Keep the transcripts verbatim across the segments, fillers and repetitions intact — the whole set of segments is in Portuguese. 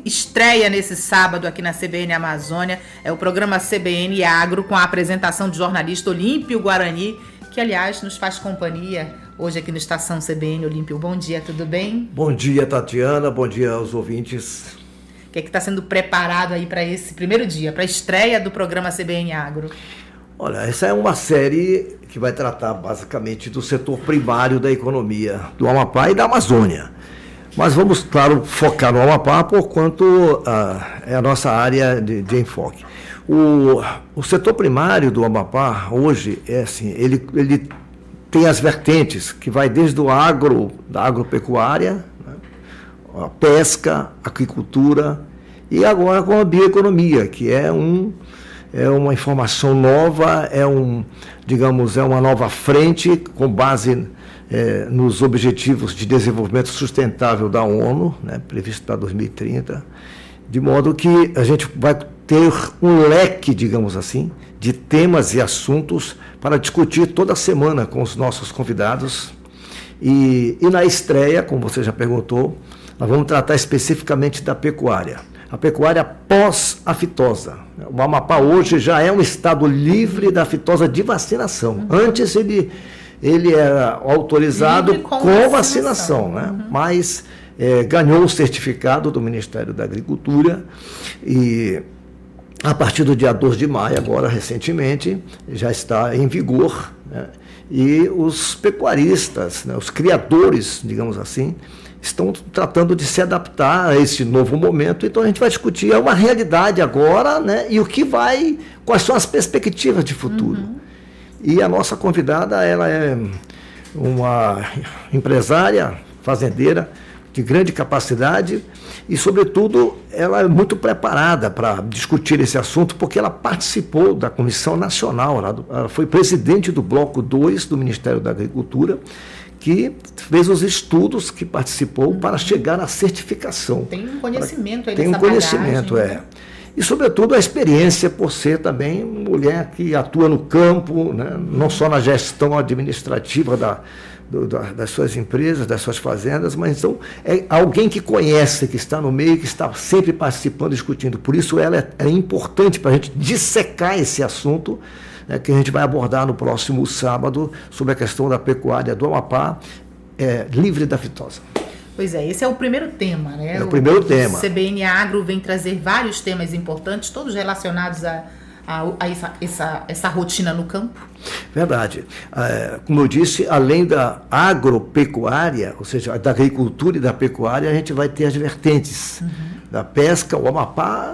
estreia nesse sábado aqui na C B N Amazônia. É o programa C B N Agro, com a apresentação do jornalista Olímpio Guarani, que, aliás, nos faz companhia hoje aqui no Estação C B N. Olímpio, bom dia, tudo bem? Bom dia, Tatiana, bom dia aos ouvintes. O que é que está sendo preparado aí para esse primeiro dia, para a estreia do programa C B N Agro? Olha, essa é uma série que vai tratar basicamente do setor primário da economia do Amapá e da Amazônia. Mas vamos, claro, focar no Amapá, porquanto uh, é a nossa área de, de enfoque. O, o setor primário do Amapá, hoje, é assim, ele, ele tem as vertentes, que vai desde o agro, da agropecuária, né, a pesca, a agricultura, e agora com a bioeconomia, que é, um, é uma informação nova, é, um, digamos, é uma nova frente com base É, nos Objetivos de Desenvolvimento Sustentável da ONU, né, previsto para dois mil e trinta, de modo que a gente vai ter um leque, digamos assim, de temas e assuntos para discutir toda semana com os nossos convidados. E, e na estreia, como você já perguntou, nós vamos tratar especificamente da pecuária. A pecuária pós-aftosa. O Amapá hoje já é um estado livre da aftosa de vacinação. Antes ele... ele era autorizado com, com vacinação, vacinação né? Uhum. Mas é, ganhou o certificado do Ministério da Agricultura e a partir do dia dois de maio, agora recentemente, já está em vigor, né? E os pecuaristas, né, os criadores, digamos assim, estão tratando de se adaptar a esse novo momento. Então a gente vai discutir é uma realidade agora, né? E o que vai, quais são as perspectivas de futuro. Uhum. E a nossa convidada, ela é uma empresária, fazendeira, de grande capacidade e, sobretudo, ela é muito preparada para discutir esse assunto, porque ela participou da Comissão Nacional, ela foi presidente do Bloco dois do Ministério da Agricultura, que fez os estudos, que participou para chegar à certificação. Tem um conhecimento aí Tem dessa um conhecimento, bagagem, é. E, sobretudo, a experiência por ser também mulher que atua no campo, né? Não só na gestão administrativa da, do, da, das suas empresas, das suas fazendas, mas então é alguém que conhece, que está no meio, que está sempre participando, discutindo. Por isso ela é, é importante para a gente dissecar esse assunto, né, que a gente vai abordar no próximo sábado, sobre a questão da pecuária do Amapá, é, livre da aftosa. Pois é, esse é o primeiro tema, né? É o primeiro o, tema. O C B N Agro vem trazer vários temas importantes, todos relacionados a, a, a essa, essa, essa rotina no campo. Verdade. É, como eu disse, além da agropecuária, ou seja, da agricultura e da pecuária, a gente vai ter as vertentes. Uhum. Da pesca. O Amapá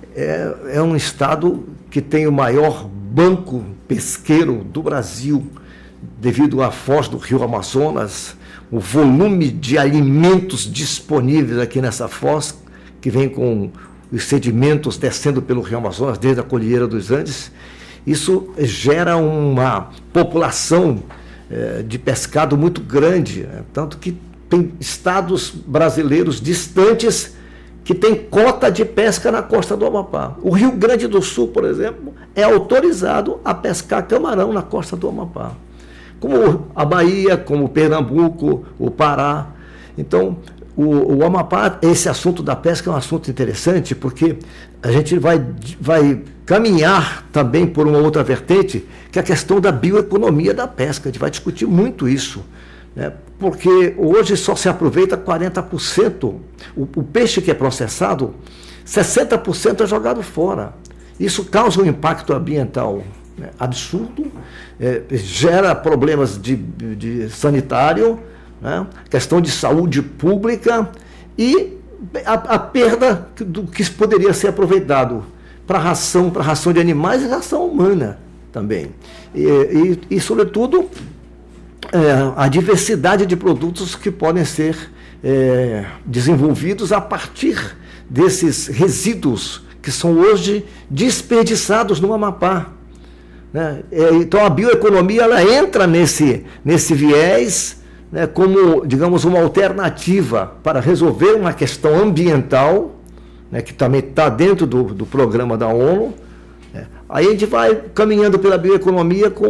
é, é um estado que tem o maior banco pesqueiro do Brasil, devido à foz do rio Amazonas, o volume de alimentos disponíveis aqui nessa foz, que vem com os sedimentos descendo pelo rio Amazonas, desde a Cordilheira dos Andes, isso gera uma população eh, de pescado muito grande, né? Tanto que tem estados brasileiros distantes que tem cota de pesca na costa do Amapá. O Rio Grande do Sul, por exemplo, é autorizado a pescar camarão na costa do Amapá, como a Bahia, como o Pernambuco, o Pará. Então, o, o Amapá, esse assunto da pesca é um assunto interessante, porque a gente vai, vai caminhar também por uma outra vertente, que é a questão da bioeconomia da pesca. A gente vai discutir muito isso, né? Porque hoje só se aproveita quarenta por cento. O, o peixe que é processado, sessenta por cento é jogado fora. Isso causa um impacto ambiental absurdo, é, gera problemas de, de sanitário, né? Questão de saúde pública e a, a perda do que poderia ser aproveitado para ração, para ração de animais e ração humana também. E, e, e sobretudo, é, a diversidade de produtos que podem ser é, desenvolvidos a partir desses resíduos que são hoje desperdiçados no Amapá. Né? Então a bioeconomia ela entra nesse, nesse viés, né, como, digamos, uma alternativa para resolver uma questão ambiental, né, que também está dentro do, do programa da ONU. Né? Aí a gente vai caminhando pela bioeconomia com,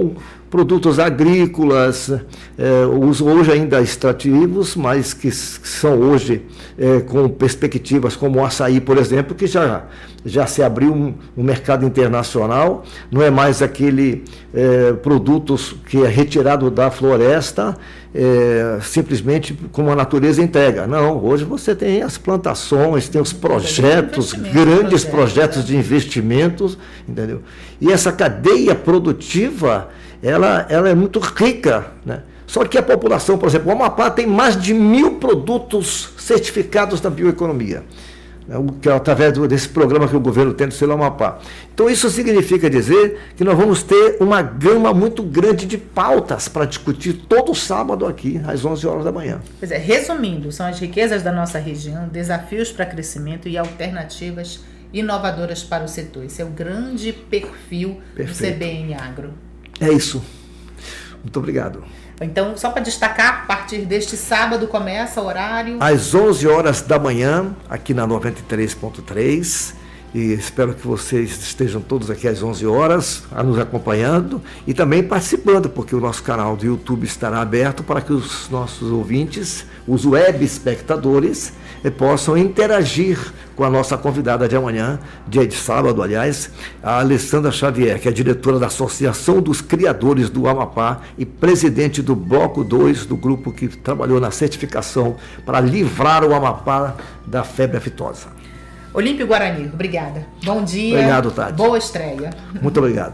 produtos agrícolas, é, hoje ainda extrativos, mas que são hoje é, com perspectivas como o açaí, por exemplo, que já, já se abriu um, um mercado internacional, não é mais aquele é, produtos que é retirado da floresta, é, simplesmente como a natureza entrega. Não, hoje você tem as plantações, tem os projetos, grandes projetos de investimentos, entendeu? E essa cadeia produtiva, ela, ela é muito rica, né? Só que a população, por exemplo, o Amapá tem mais de mil produtos certificados da bioeconomia, né? Que é através desse programa que o governo tem do Selo Amapá. Então isso significa dizer que nós vamos ter uma gama muito grande de pautas para discutir todo sábado aqui, às onze horas da manhã. Pois é, resumindo, são as riquezas da nossa região, desafios para crescimento e alternativas inovadoras para o setor. Esse é o grande perfil Perfeito. do C B N Agro. É isso. Muito obrigado. Então, só para destacar, a partir deste sábado começa o horário... Às onze horas da manhã, aqui na noventa e três ponto três. E espero que vocês estejam todos aqui às onze horas, a nos acompanhando e também participando, porque o nosso canal do YouTube estará aberto para que os nossos ouvintes, os web espectadores, eh, possam interagir com a nossa convidada de amanhã, dia de sábado, aliás, a Alessandra Xavier, que é diretora da Associação dos Criadores do Amapá e presidente do Bloco dois, do grupo que trabalhou na certificação para livrar o Amapá da febre aftosa. Olímpio Guarani, obrigada. Bom dia. Obrigado, Tati. Boa estreia. Muito obrigado.